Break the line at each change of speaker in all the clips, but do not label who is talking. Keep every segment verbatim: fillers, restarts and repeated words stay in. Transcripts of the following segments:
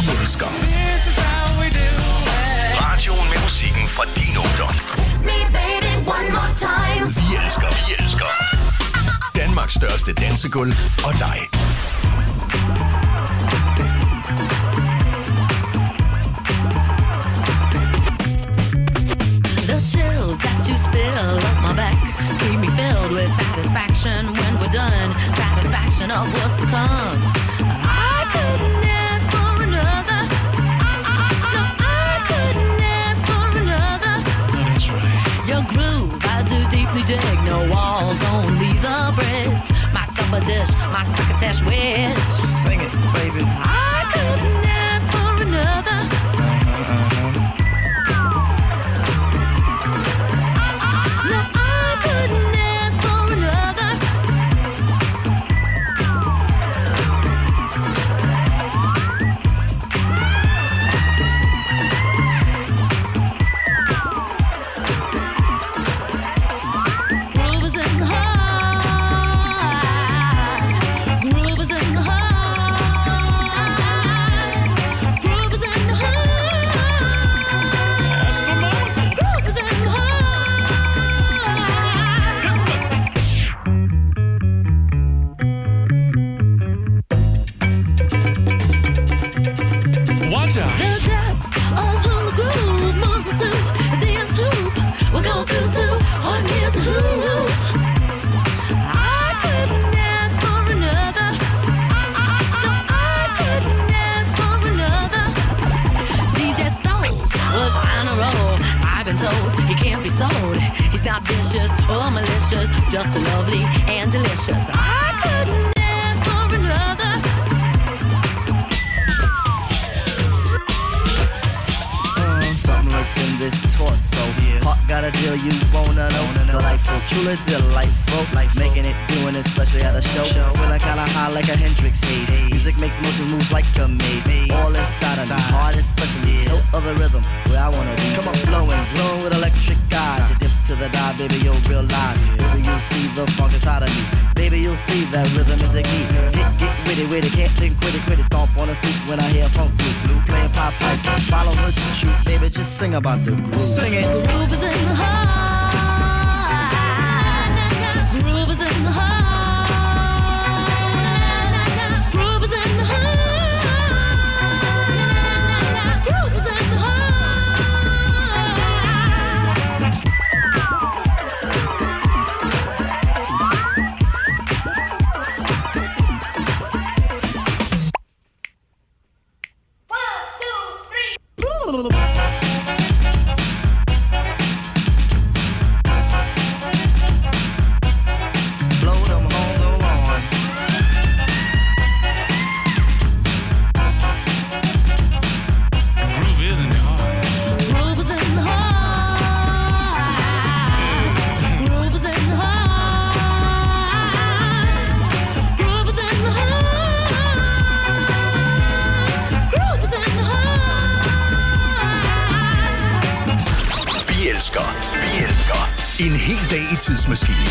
vi elsker. Radioen med musikken fra din ungdom. Vi elsker, vi elsker. Danmarks største dansegulv og dig.
The chills that you spill up my back keep me filled with satisfaction when we're done. Satisfaction of what's to come. I couldn't ask for another. No, I couldn't ask for another.
That's right.
Your groove, I do deeply dig. No walls, only the bridge. My supper dish, my succotash wish.
Sing it, baby.
I couldn't ask for another.
Uh-huh, uh-huh.
No, I couldn't ask for another. Groove is in the heart. Groove is in the heart. Groove is in the heart.
That's the moment.
Groove is in the heart.
Watch out.
The depth of who the groove moves us to. The end hoop we'll go through to. One here's a who. I couldn't ask for another. No, I couldn't ask for another. D J Soul was on a roll. I've been told he can't be sold. He's not vicious or malicious, just lovely and delicious. I couldn't ask for another.
Uh, something lurks in this torso. Yeah. Heart got a deal you wanna know. Delightful, truly delightful. Life making it, doing it, especially at a show. show. Feeling kinda high like a Hendrix haze. Hey. Music makes motion moves like a maze. Hey. All inside of me, heart especially. Yeah. Hilt of a rhythm where I wanna be. Come on, flowing, glowing with electric eyes. You dip to the dive, baby, you'll realize. Yeah. Baby, you'll see the funk inside of me. Baby, you'll see that rhythm is the key. Get, get witty, witty, can't think, quit it, quit it. Stomp on the street when I hear funk blue, blue playing pop pipe. Follow her to shoot, baby, just sing about the groove. Sing it.
The groove is in the heart. The groove is in the heart. Groove is in the heart. Groove is in the heart.
Blow them horns along.
Groove is in the heart.
Groove is in the heart. Groove is in the heart. Groove is in the heart. Groove is in the heart.
Vi elsker. Vi elsker. En hel dag i tidsmaskinen.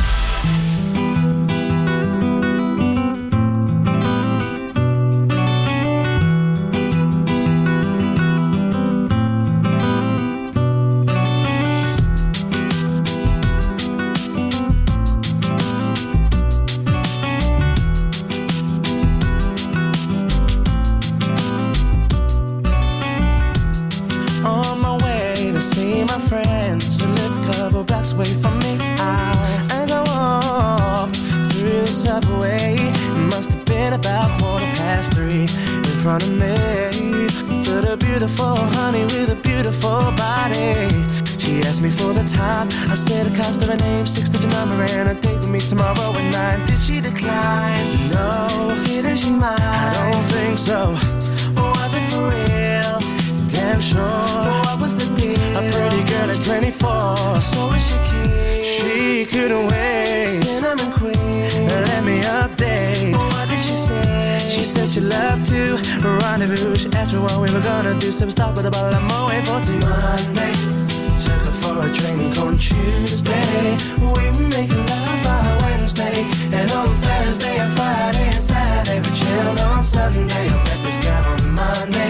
On my way to see my friends, she lived a couple blocks away from me. I, as I walked through the subway, it must have been about quarter past three. In front of me, stood a beautiful honey with a beautiful body. She asked me for the time. I said the cost of her name, six-digit number, and a date with me tomorrow at nine. Did she decline? No. Didn't she mind? I don't think so. Was it for real? Damn sure. What was the deal? A pretty girl is twenty-four. So is she cute? She couldn't wait. Cinnamon queen. Let me update. What did she say? She said she loved to rendezvous. She asked me what we were gonna do. So we stopped with a bottle of Moet for two. Monday, took her for a drink on Tuesday. We were making love by Wednesday. And on Thursday and Friday and Saturday we chilled on Sunday. I met this guy on Monday.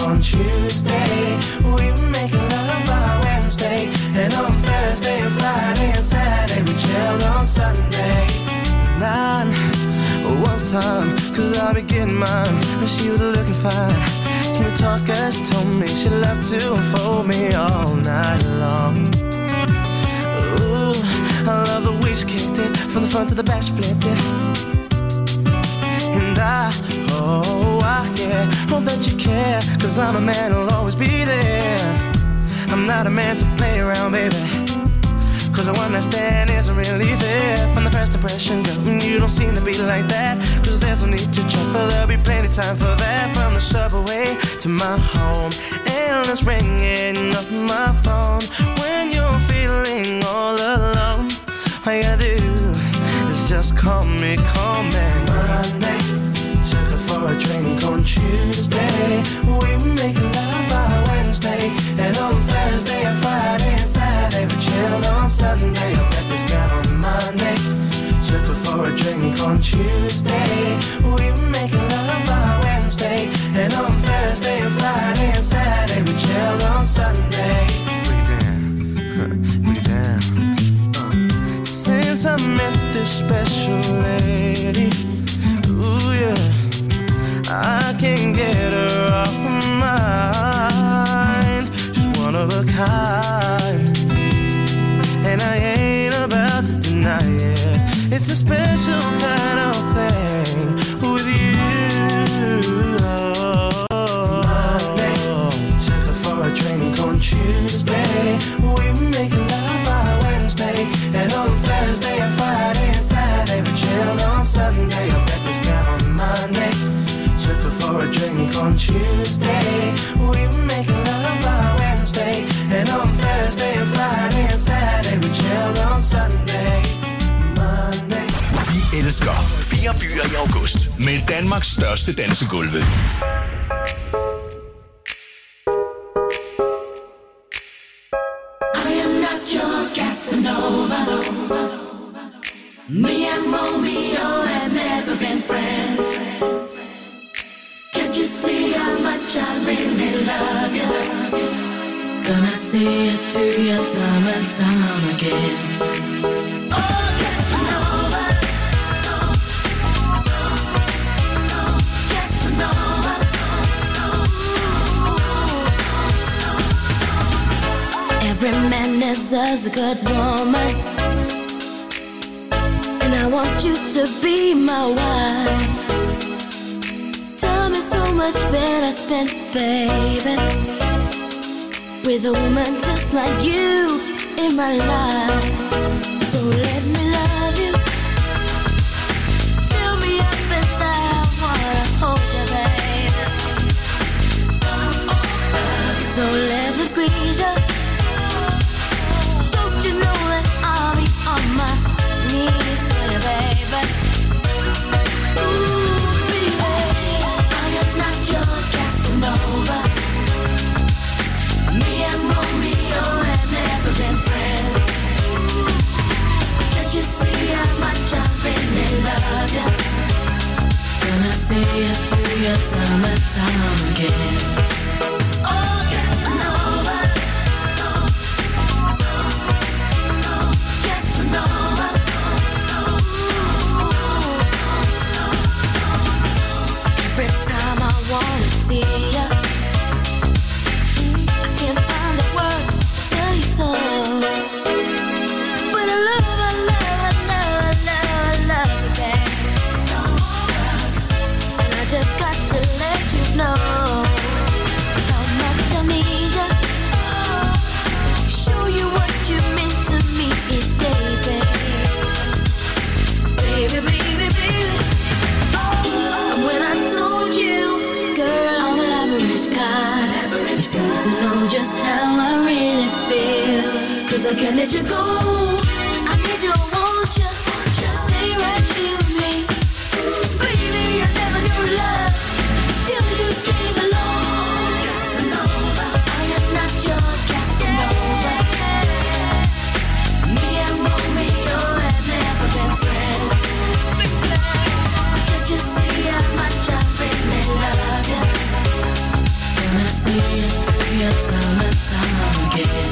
on Tuesday. We were making love by Wednesday. And on Thursday and Friday and Saturday we chilled on Sunday. Nine was time, cause I be getting mine. And she was looking fine. Smooth talker, she told me she loved to unfold me all night long. Ooh, I love the way she kicked it. From the front to the back she flipped it. And I, oh, I, yeah, hope that you care. Cause I'm a man who'll always be there. I'm not a man to play around, baby. Cause the one night stand isn't really fair. From the first impression, girl, you don't seem to be like that. Cause there's no need to check, for there'll be plenty time for that. From the subway to my home, and it's ringing up my phone. When you're feeling all alone, all you gotta do is just call me, call me. Monday, took her for a drink on Tuesday. We were making love by Wednesday. And on Thursday and Friday and Saturday we chilled on Sunday. I met this girl on Monday, took her for a drink on Tuesday. We were making love by Wednesday. And on Thursday and Friday and Saturday we chilled on Sunday. Break it down, break it down. uh. Since I met this special lady, ooh yeah, I can't get her off my mind. She's one of a kind, and I ain't about to deny it. It's a special kind of thing with you. Monday, took her for a drink on Tuesday. We were making love by Wednesday. And on Thursday and Friday and Saturday we chilled on Sunday. I met this guy on Monday, took her for a drink on Tuesday. We were making love by Wednesday. And on Thursday and Friday and Saturday we chilled on Sunday. Monday.
Vi elsker fire byer i august med Danmarks største dansegulve.
I am not your Casanova. Me and Romeo have never been friends. Can't you see how much I really love you? Gonna see it through your time and time again. Oh, Casanova. Casanova. Every man deserves a good woman, and I want you to be my wife. Tell me so much better spent, baby, with a woman just like you in my life. So let me love you, fill me up inside. I wanna hold you, baby. So let me squeeze you. Don't you know that I'll be on my knees for you, baby? Ooh, baby, I am not your Casanova. Me and Romeo have never been friends. Can't you see how much I really love you? Gonna see it through your time and time again. Oh, Casanova. Casanova. Every time I wanna see you, I can't find the words to tell you so. But I love, I love, I love, I love, I love you, babe. And I just got to let you know how much I need you. Show you what you mean to me each day, babe. Baby, baby, baby. And when I told you, girl, I'm an average guy, you seem to know just how I really feel. Cause I can't let you go. I need you, I want you. Stay right here with me. Baby, I never knew love till you came along. Casanova, I am not your Casanova. Me and Romeo have never been friends. Can't you see how much I really love you? Gonna see it through your time and time again.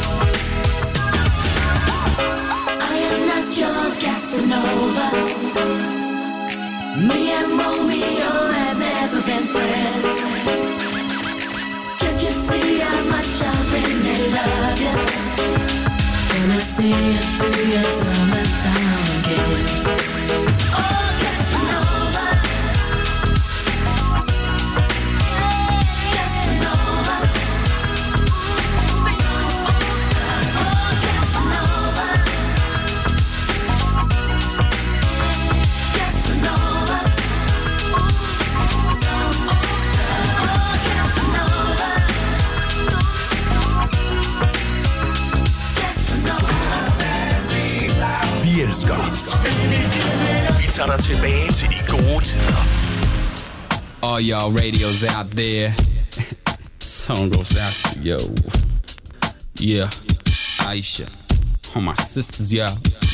I am not your Casanova. Me and Romeo have never been friends. Can't you see how much I really love you? Gonna see it through your time and time again. Oh, Casanova. Casanova. Oh, Casanova. Casanova.
Vi elsker. Vi tager dig tilbage til de gode tider.
All y'all radios out there. Song goes out to yo. Yeah, Aisha. All my sisters, yeah.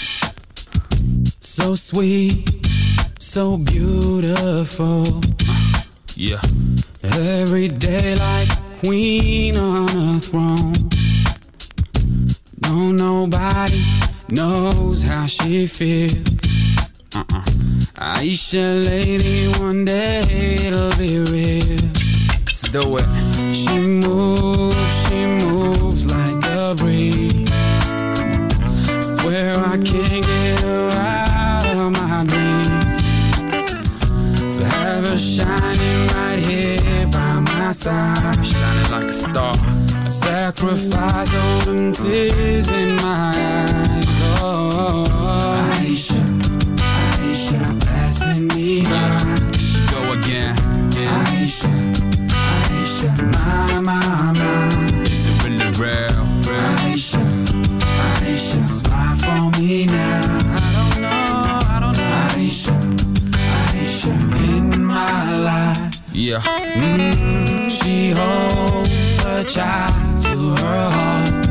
So sweet, so beautiful. Yeah, every day like queen on a throne. No, nobody knows how she feels. Uh-uh. Aisha, lady, one day it'll be real. Let's do it. She moves, she moves like a breeze. I swear I can't get her out of my dreams. To have her shining right here by my side, shining like a star. I sacrifice all them tears in my eyes. Oh, Aisha, Aisha, passing me by. She go again. Yeah. Aisha, Aisha, my, my, my. Is it really real? real? Aisha, Aisha, smile for me now. I don't know, I don't know. Aisha, Aisha, in my life. Yeah. Mm, she holds her child to her heart.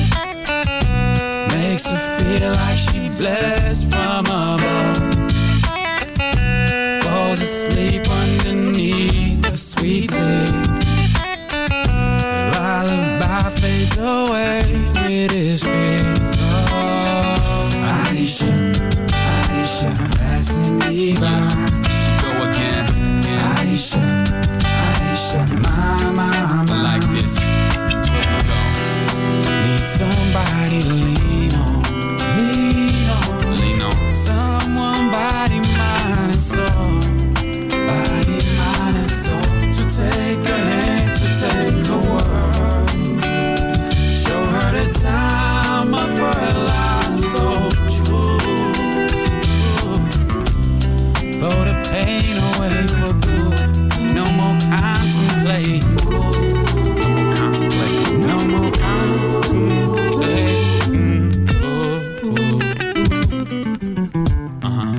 Makes her feel like she blessed from above. Falls asleep underneath her sweet tea. Lullaby fades away with his fears. Oh, Aisha, Aisha, passing me by. She go again. Yeah. Aisha, Aisha, my, my, my. Like this. Need somebody to lean on, lean on, lean on. Someone body, mind and soul, body, mind and soul. To take a hand, to take a word, show her the time of her life so true, true. Throw the pain away for good. No more contemplate. No more contemplate. No more contemplate. Mm, ooh, ooh. Uh-huh.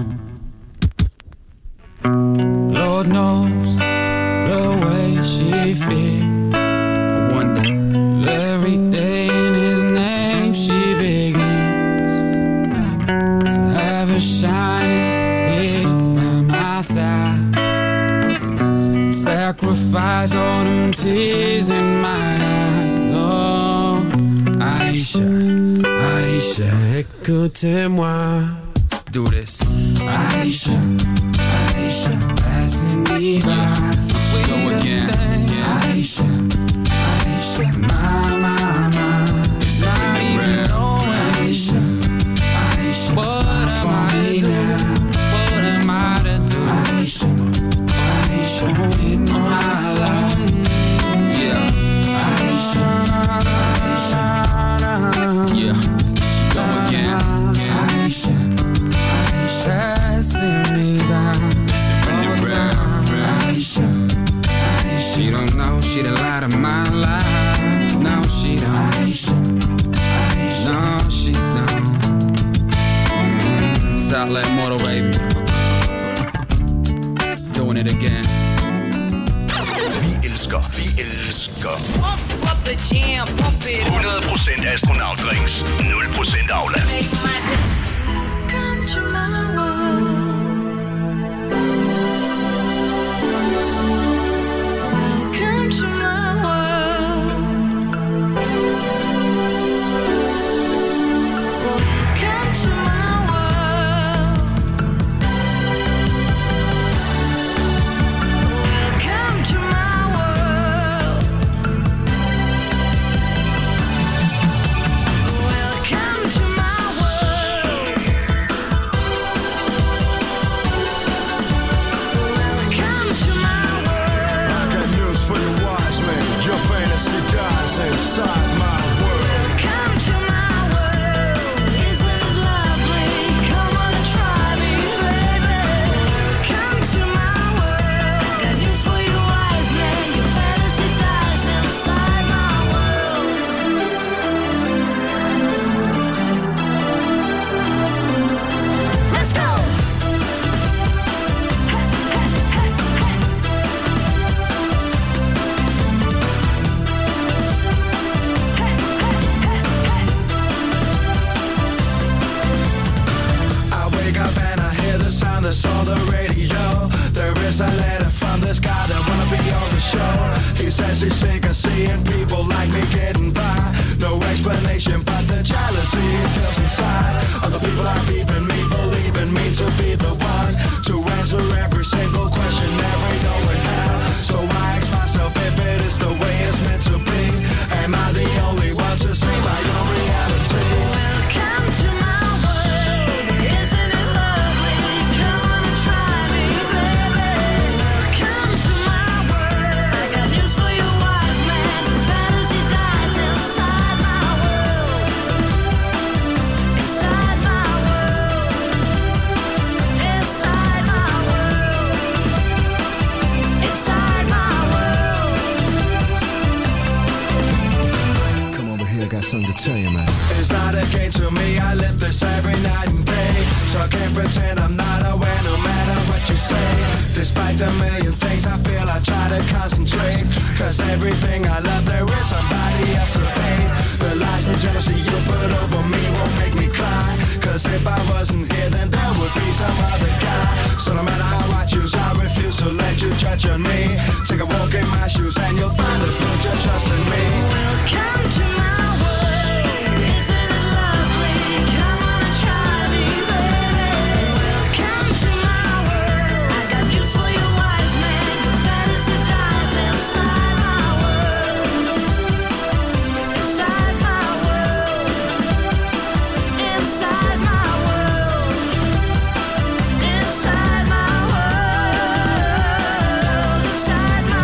Lord knows the way she feels. I wonder every day in his name she begins. To have her shining here by my side. Sacrifice all them tears in my eyes. Oh, Aisha, Aisha, écoutez-moi. Let's do this. Aisha, Aisha, passing me by. Go again. Yeah. Aisha, Aisha, my, my, my. It's not even knowing. Aisha, Aisha, what am I to do? What am I to do? Aisha, Aisha, in my life. Yeah. Aisha, Aisha, yeah. Go again. Yeah. Aisha, Aisha, passing me by. Aisha, Aisha, she don't know she the light of my life. No, she don't. Aisha, Aisha, no, she don't. Mm. Southland Motor, baby. Doing it again.
Vi elsker, vi elsker hundrede procent astronautdrinks, nul procent Aula.
Come to my world. Welcome to my world.
message sick of seeing people like me getting by. No explanation but the jealousy it feels inside. Other people are keeping me, believing me to be the one to answer every single question, every knowing how. So I ask myself if it is the way it's meant to be. Am I the only one to see my own reality?
Welcome to my world, isn't it lovely? Come on and try me, baby. Welcome to my world, I got news for you, wise man. Fantasy dies inside my world, inside my world, inside my world, inside my world.
Come over here, I got something to tell you, man. It's not a game to me, I live this every night and day. So I can't pretend I'm not aware no matter what you say. Despite the million things I feel, I try to concentrate. Cause everything I love, there is somebody else to pay. The lies and jealousy you put over me won't make me cry. Cause if I wasn't here, then there would be some other guy. So no matter how I choose, I refuse to let you judge on me. Take a walk in my shoes and you'll find the put your trust in me.
Welcome to my world, isn't it lovely? Come on and try me, baby. Welcome to my world, I got news for you, wise man. Your fantasy dies inside my world, inside my world, inside my world, inside my world, inside my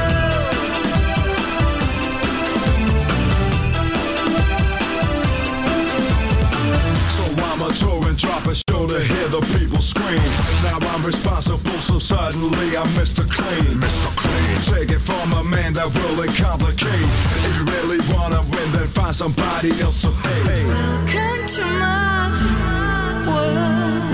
So I'm a tour and drop a show to hear the people scream. Now I'm responsible, so suddenly I'm Mister Clean. Mister Clean. Take it from a man that will complicate. If you really wanna win, then find somebody else to hate.
Welcome to my world.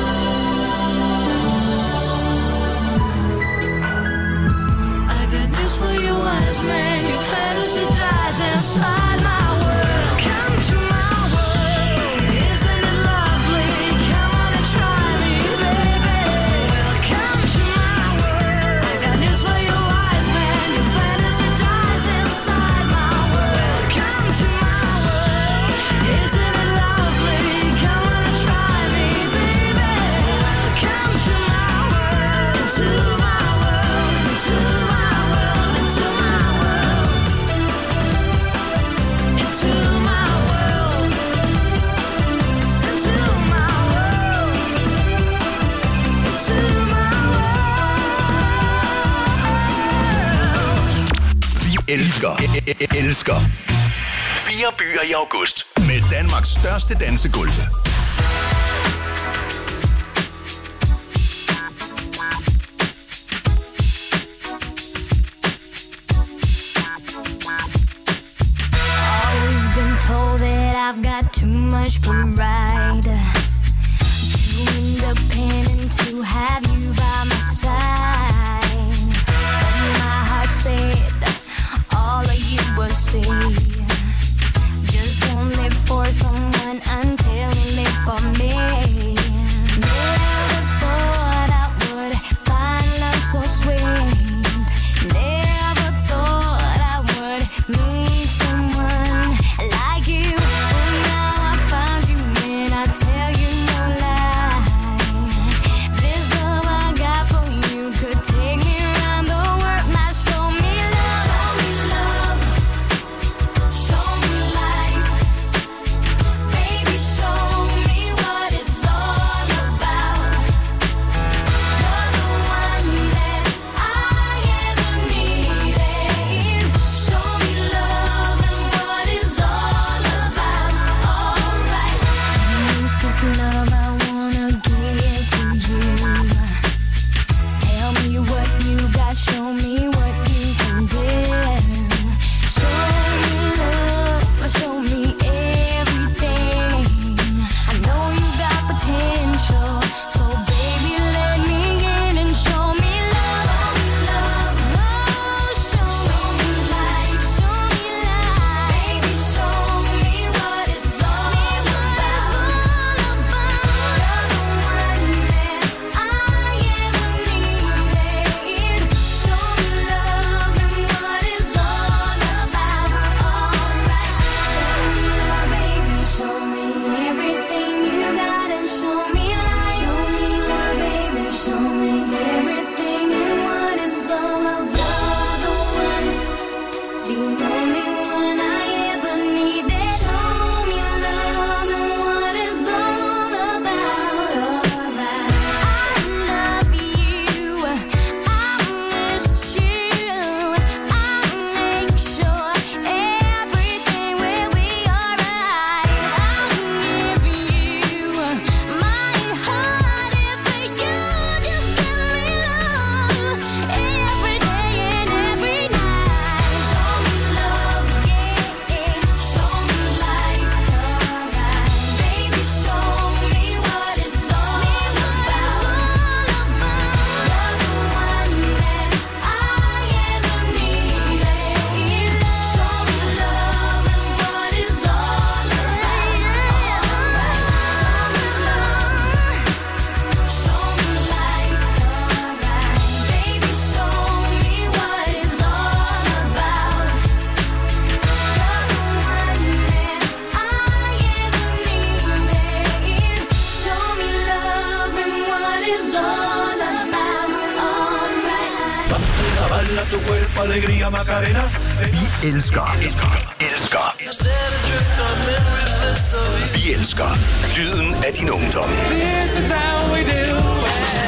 I got news for you, wise man. Your fantasy dies inside my world. Come to my world, isn't it lovely? Come on and try me, baby. Welcome to my world. I got news for you, wise man. Your fantasy dies inside my world. Come to my world, isn't it lovely? Come on and try me, baby. Come to my world, into my world, into my world, into my world, into my world, into my world, into my world.
Vi elsker, e- e- elsker fire byer i august med Danmarks største dansegulv.
Always been told that I've got too much pride, too independent to have you by my side. But my heart said all of you will see. Just don't live for someone until you live for me. Never thought I would find love so sweet. Never thought I would meet someone like you. But now I found you in
tu cuerpo, alegría, Macarena.
Vi elsker. Elsker. Vi elsker lyden af din ungdom.
This is how we do it.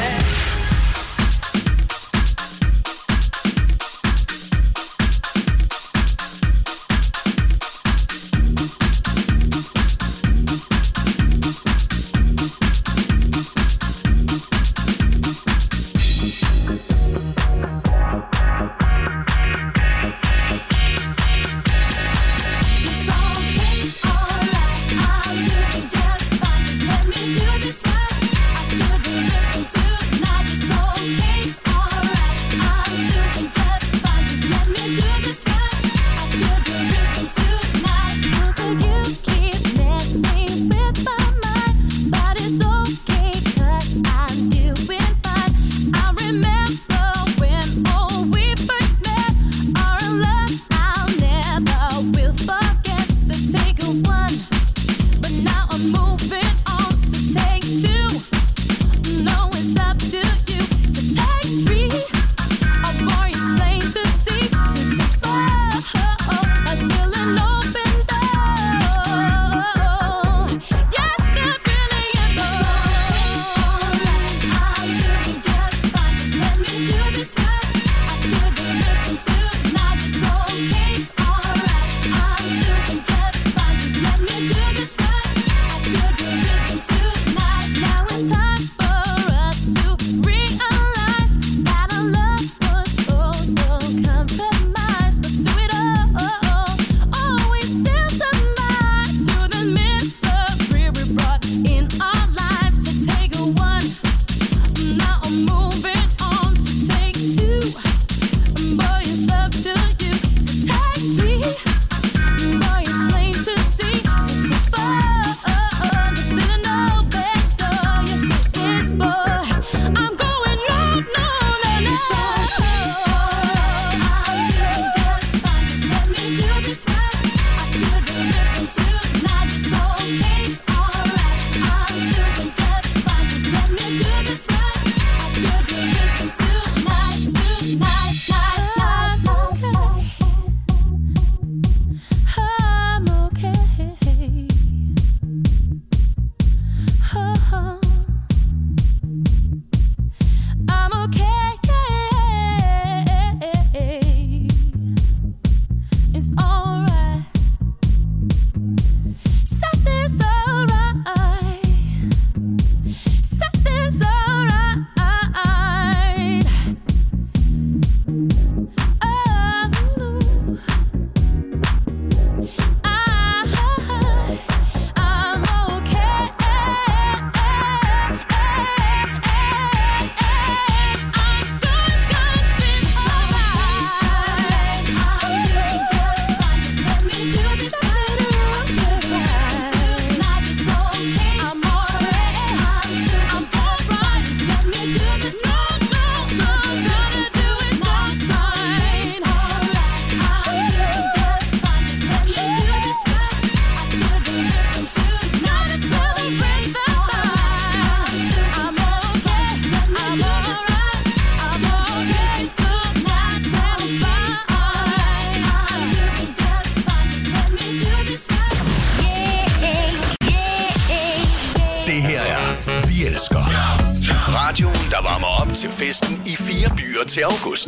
Til festen i fire byer til august.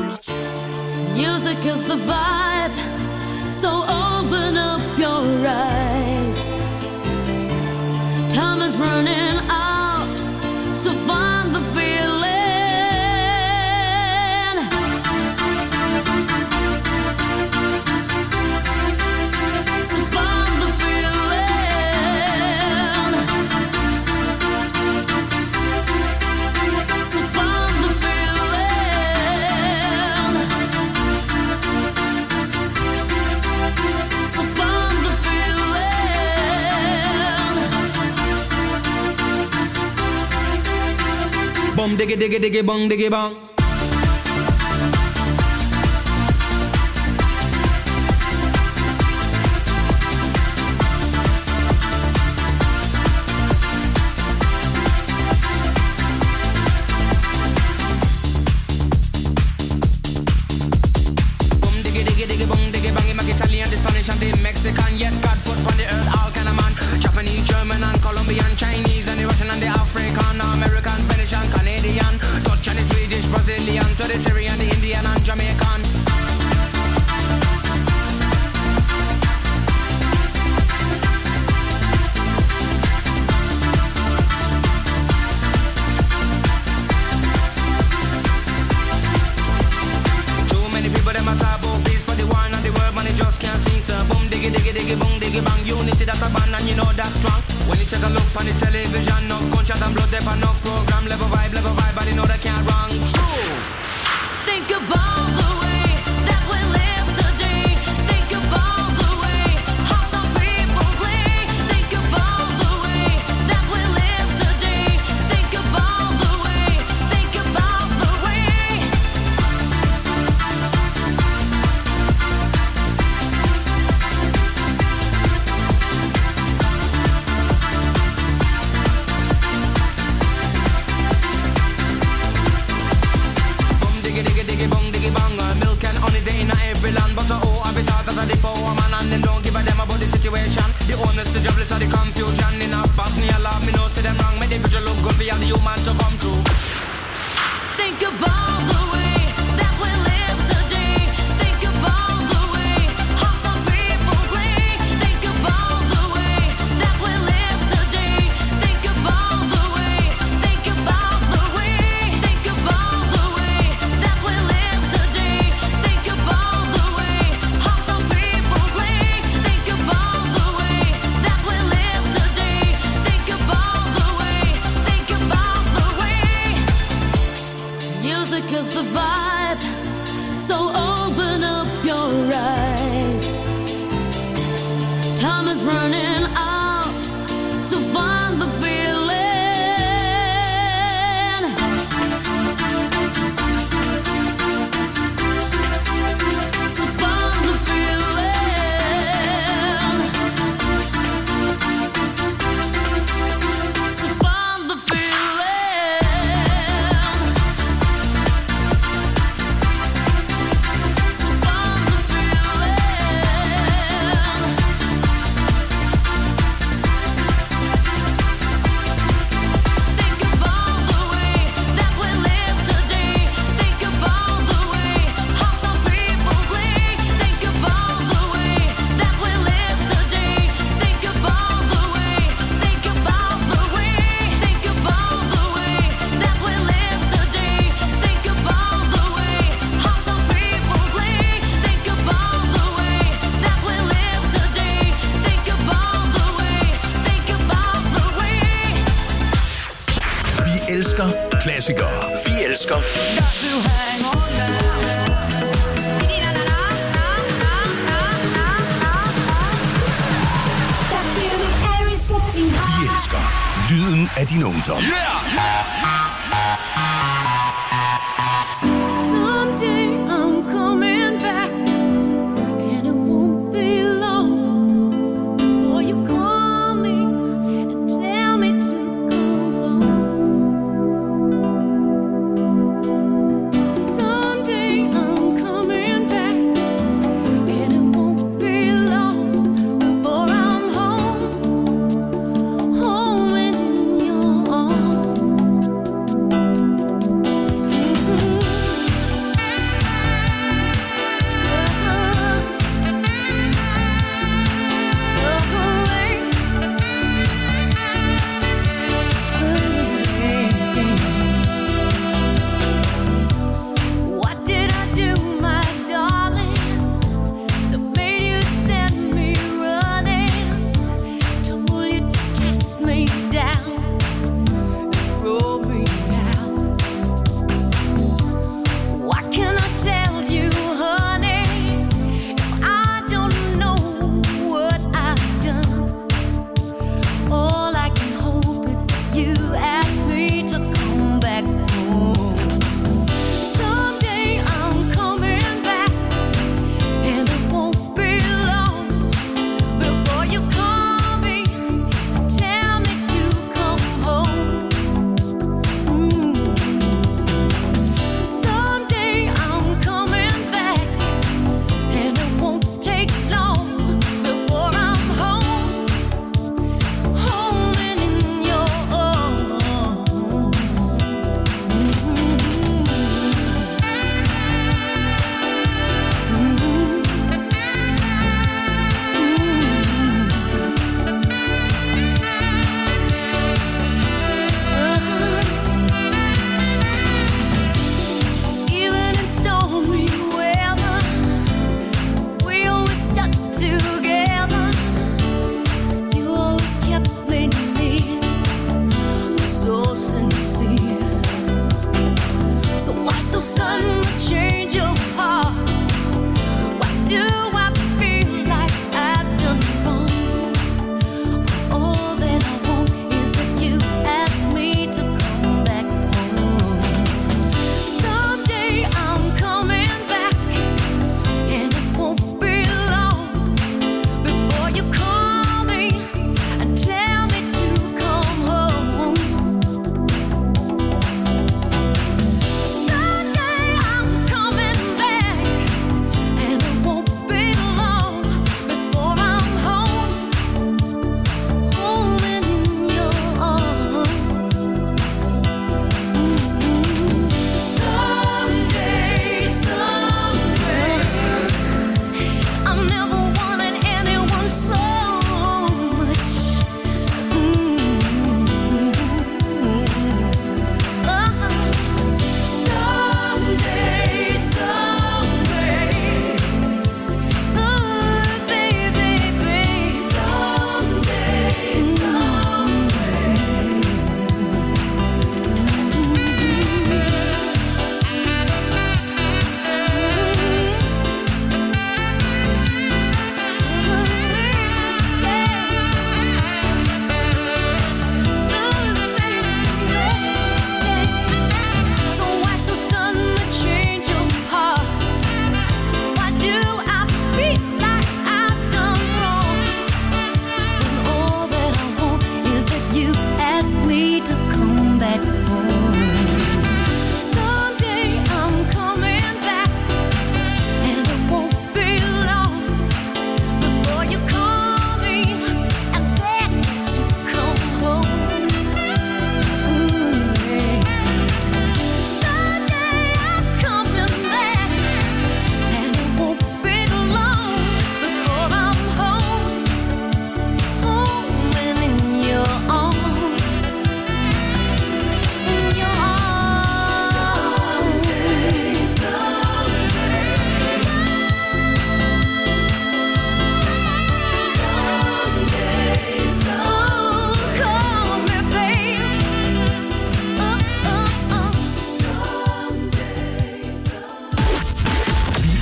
Music is the vibe, so open up your eyes. Time is running out, so find the feeling. So find the feeling. So find the feeling. So find the feeling.
Bum diggy diggy diggy bong diggy bong. see that a band and you know that's strong. When you take a look on the television, no gunshot and blood, there for no program. Level vibe, level vibe, but you know they can't wrong. True.
Think about the way that we live today. Think about the way how some people play. Think about the way that we live today. Think about the way. Think about the way.
Boom diggy diggy diggy bong diggy bong. Uh, Milk and honey they in every land, but uh, oh, I be thought that I did for a man and them don't give a damn about the situation. The honest, the jobless, or the confusion. In a fast me alarm, me know see them wrong. Make the future look good for all the human to come true.
Think about the way that we live today. Think about the way how some people play. Think about the way that we live today. Think about the way. Think about the way. Think about the way that we live today. Think about the way how some people play. Think about the way that we live today. Think about the way. Think about the way. Music is the vibe, so open up your eyes. Time is running out, so find the feeling. So find the feeling. So find the feeling. So find the feeling. Think about the way that we live today. Think about the way how some people play. Think about the way that we live today. Think about the way. Think about the way. Think about the way that we live today. Think about the way how some people play. Think about the way that we live today. Think about the way. Think about the way.
Vi elsker klassikere. Vi elsker
Got to hang on now.
Vi elsker lyden af din ungdom.
Someday I'm coming back, and it won't be long before you call me and tell me to come home. Someday I'm coming back, and it won't be long before I'm home, home in your arms.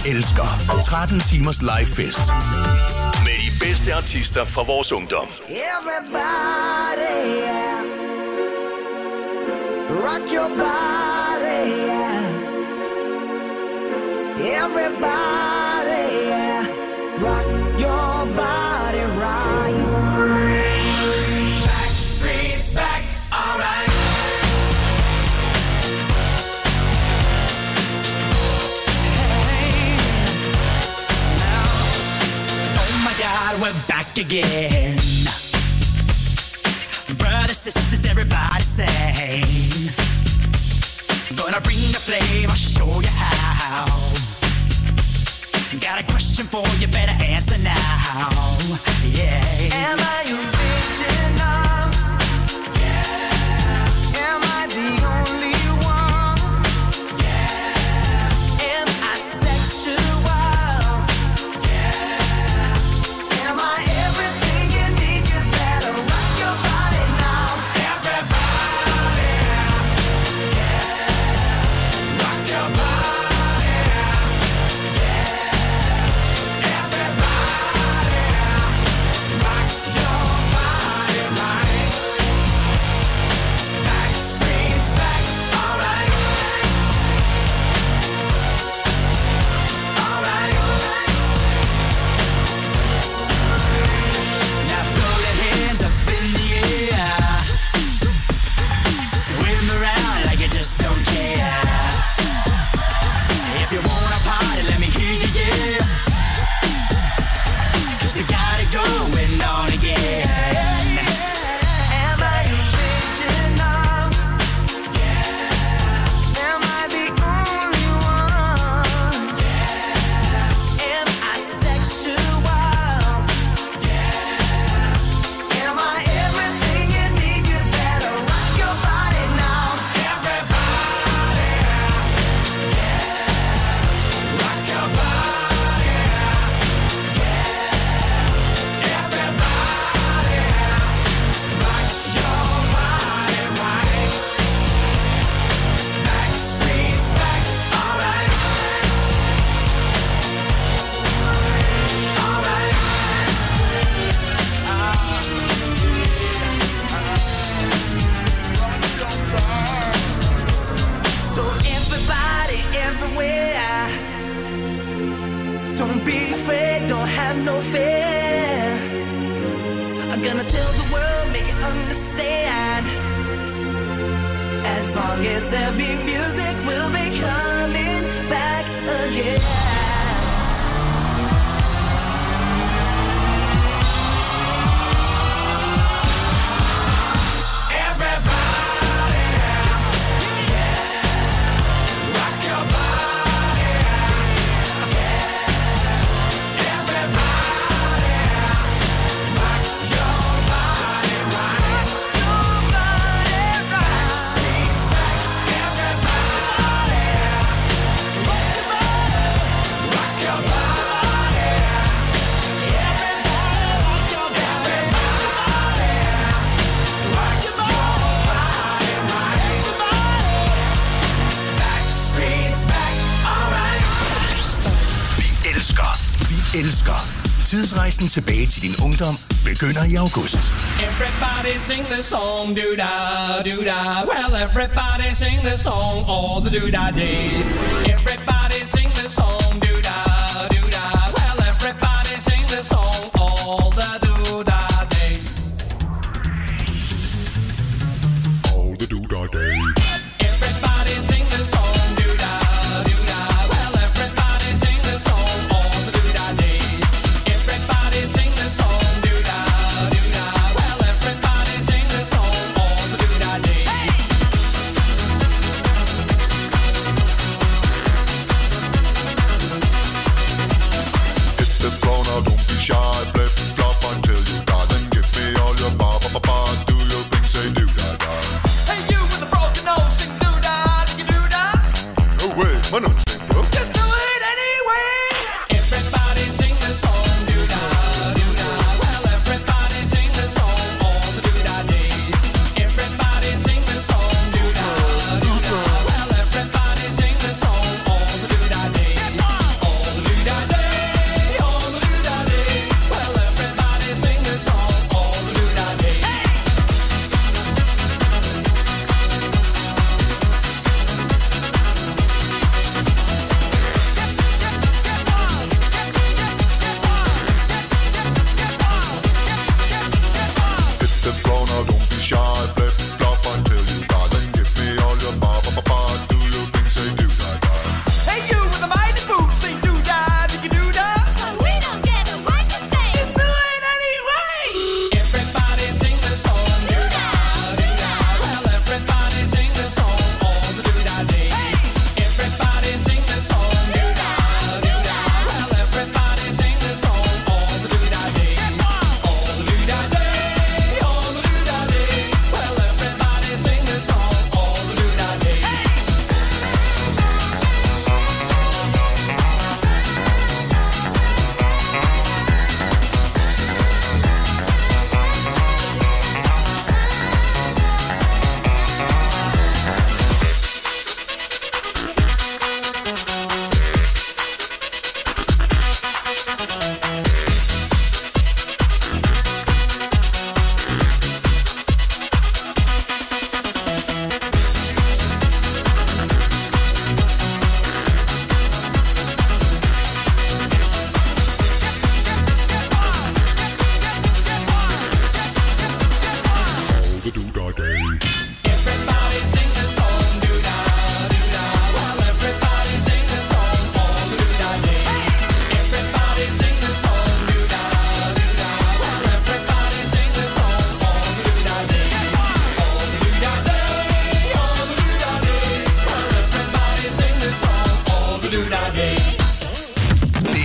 elsker tretten timers live fest med de bedste artister fra vores ungdom.
Everybody, yeah. Rock your body, yeah. Everybody, yeah. Rock your body right. Backstreet's back, alright. Hey, now, oh my God, we're back again. Brothers, sisters, everybody sing. Gonna bring the flame, I'll show you how. Got a question for you, better answer now. Yeah. Am I original? Yeah. Am I the only one? Yeah. Am I sexual? Yeah. Am I everything you need? You better rock your body now. Everybody, yeah. Rock your body. Just don't care. If you wanna party, let me hear you, yeah. 'Cause we got it going on again. Am I original? Yeah. Am I the only one? Yeah. Am I sexual? Yeah. Am I everything you need? You better rock your body now. Don't be afraid, don't have no fear. I'm gonna tell the world, make it understand. As long as there be music, we'll be coming back again.
Elsker. Tidsrejsen tilbage til din ungdom begynder i august.
Everybody sing the song, do-da, do-da. Well, everybody sing the song all the do-da day. Everybody sing the song, do-da, do-da. Well, everybody sing the song all the do-da day.
All the do-da day.
Everybody sing the song, do-da, do-da. Well, everybody sing the song all the do-da day. Everybody sing the song, do-da, do-da. Well, everybody sing the song all the do-da day.
Hit the floor now, don't be shy. Flip, flop until you darling. Give me all your ba ba ba ba. Do your thing, say do-da-da.
Hey, you with the broken nose, sing do-da, you do-da.
No way, I don't sing, bro.
Just do it anyway. Everybody sing the song, do-da, do-da. Well, everybody sing the song all the do-da day. Everybody sing the song, do-da, do-da. Well, everybody sing the song all the do-da day. All the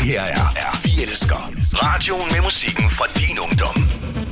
her er Vi Elsker. Radioen med musikken fra din ungdom.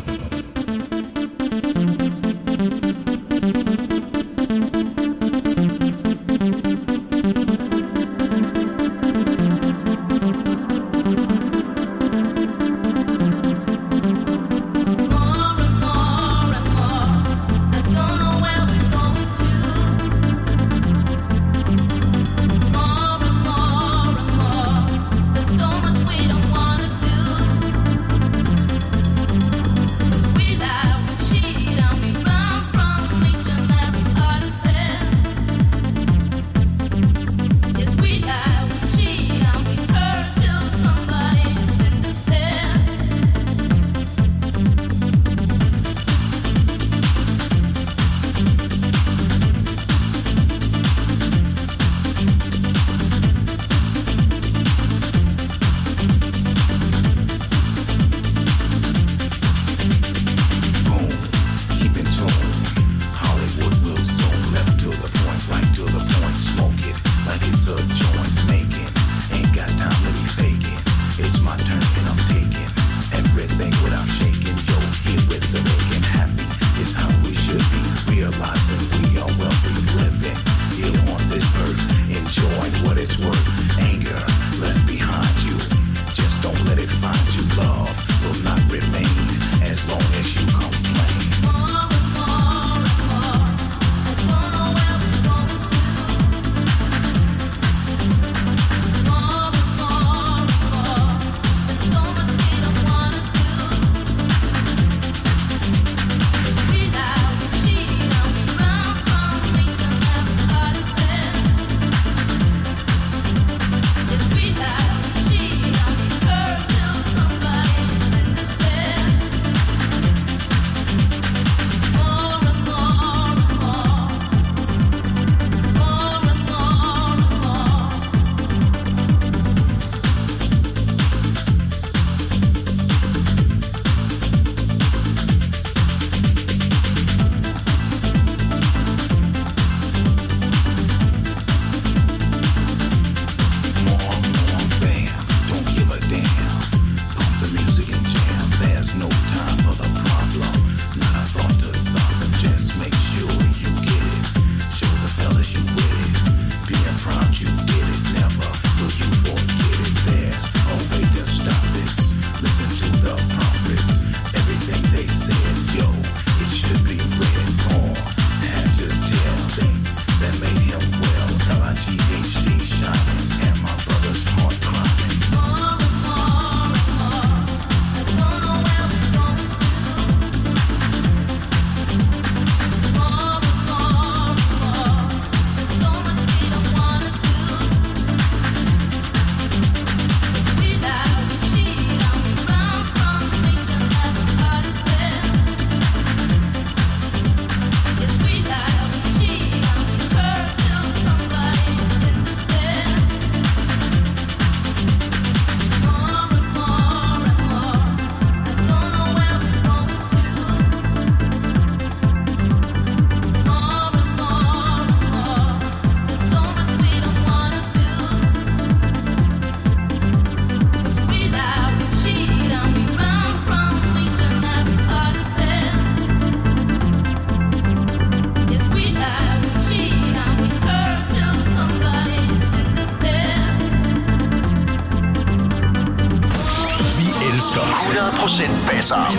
hundrede procent basser.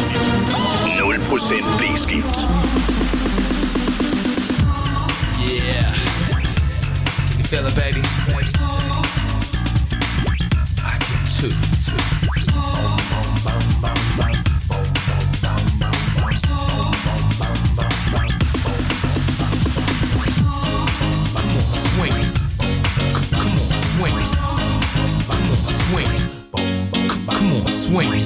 nul procent blæskift.
Yeah. You can feel it, baby. I can too. Swing.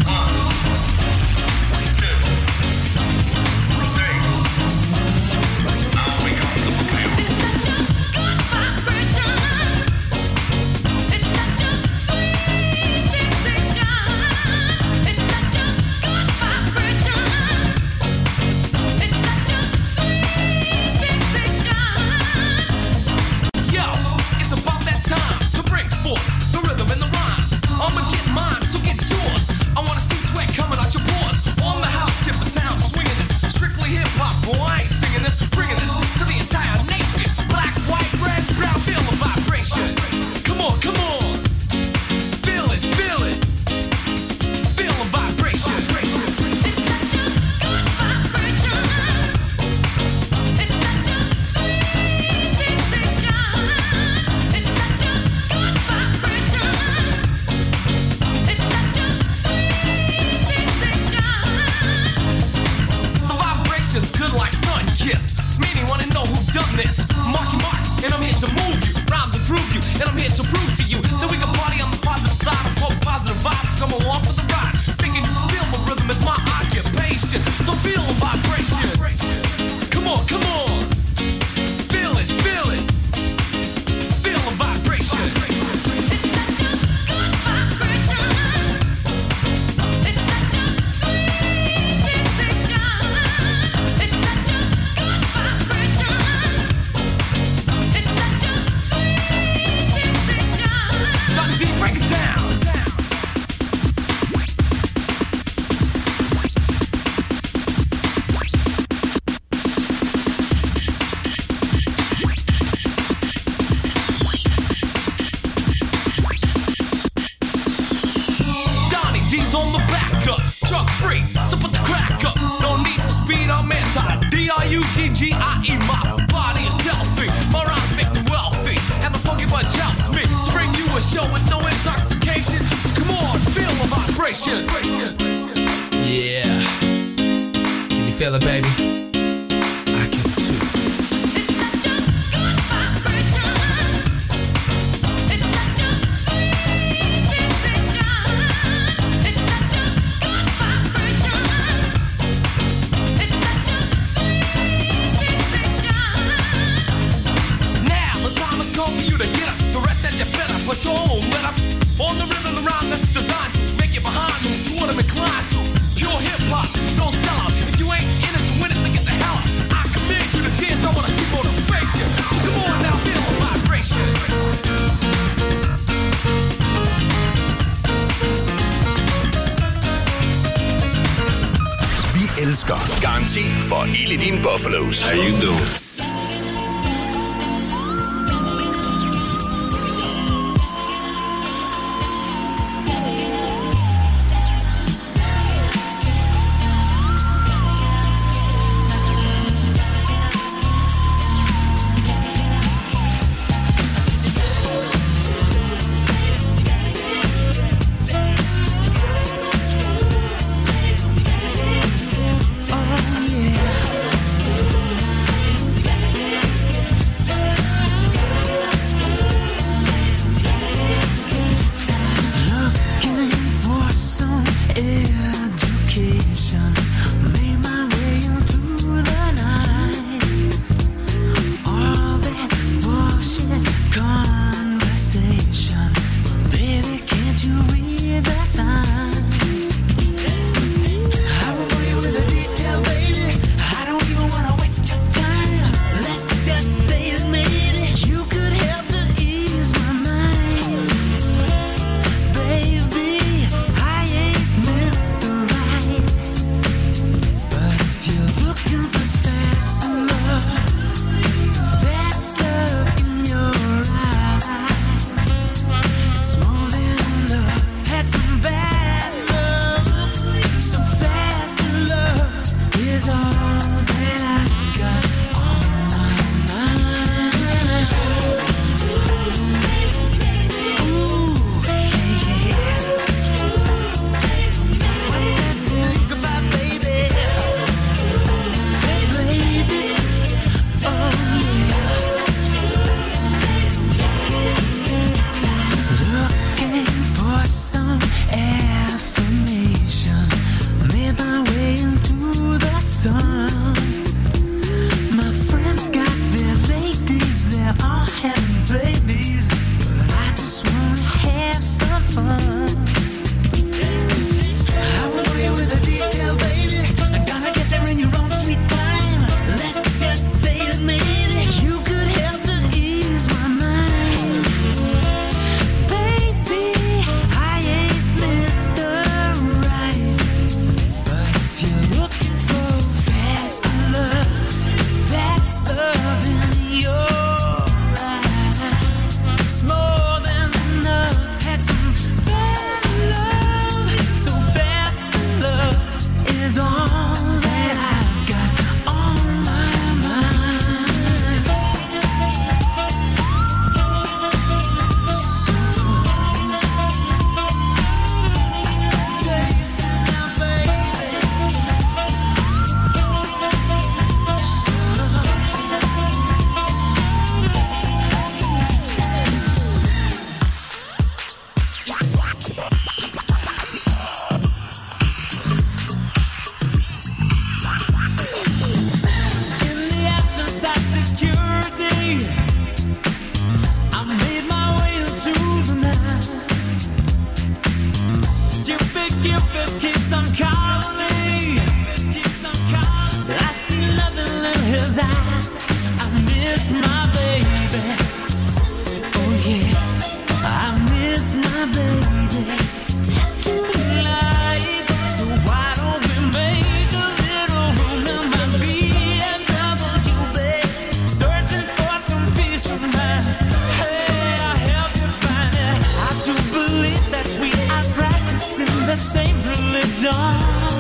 This is just good vibration.
drug free. So put the crack up, no need for speed, I'm anti. D R U G G I E, my body is healthy. My rhymes make me wealthy, and the funky bunch helps me to bring you a show with no intoxication. So come on, feel the vibration.
Yeah. Can you feel it, baby? I can too.
It's such a good vibration. It's such a sweet sensation. It's such a good vibration. It's such a sweet sensation.
Now the time has come for you to get up. The rest that you better put your own let up on the rhythm around that's designed to make you behind you to what I'm inclined to. Pure hip hop, no sellout. If you ain't in it to win it, then get the hell out. I command you to dance, I wanna see motivation. So come on now, feel the vibration.
Vi elsker Garanti for ild i dine Buffalos.
How you doing?
Same religion.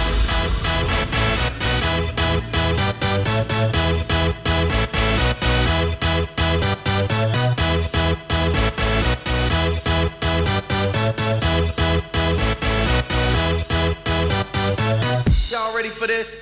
Y'all ready for this?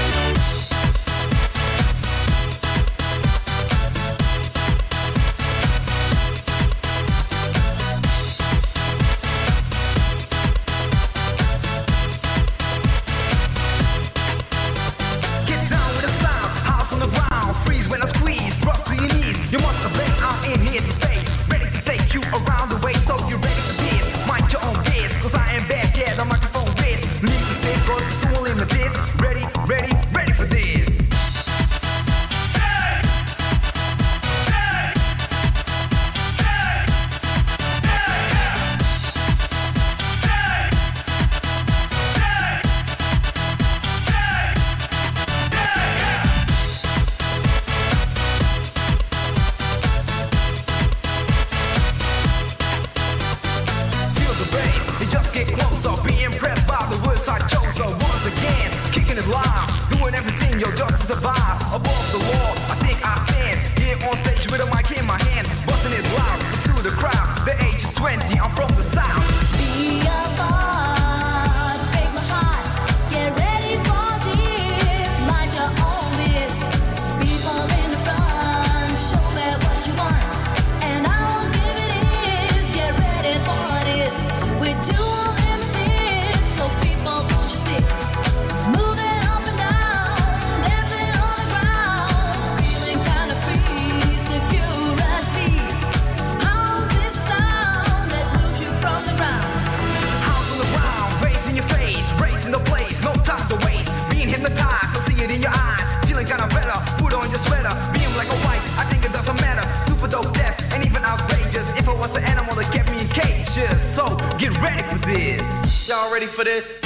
Y'all ready for this?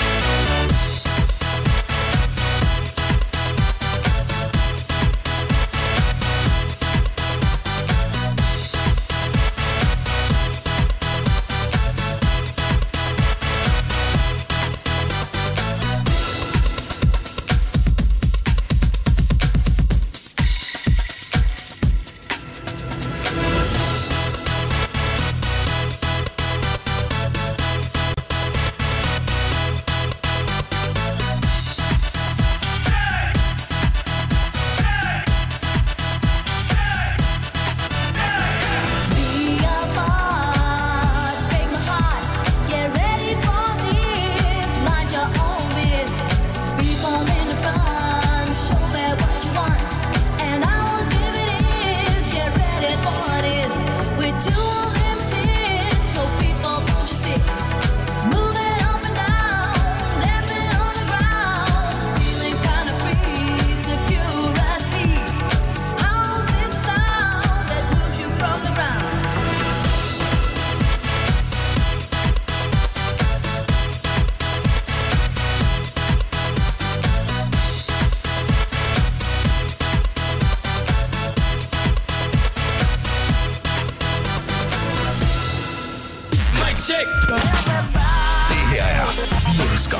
Check. Det her er Vi Elsker.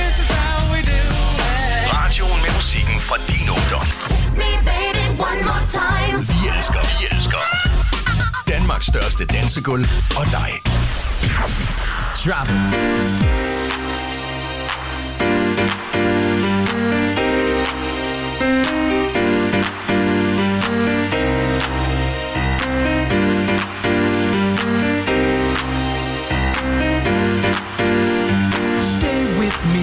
Radioen med musikken fra din ungdom. Vi elsker, vi elsker. Danmarks største dansegulv og dig.
Drop it.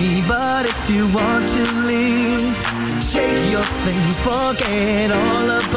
If you want to leave, shake your things, forget all about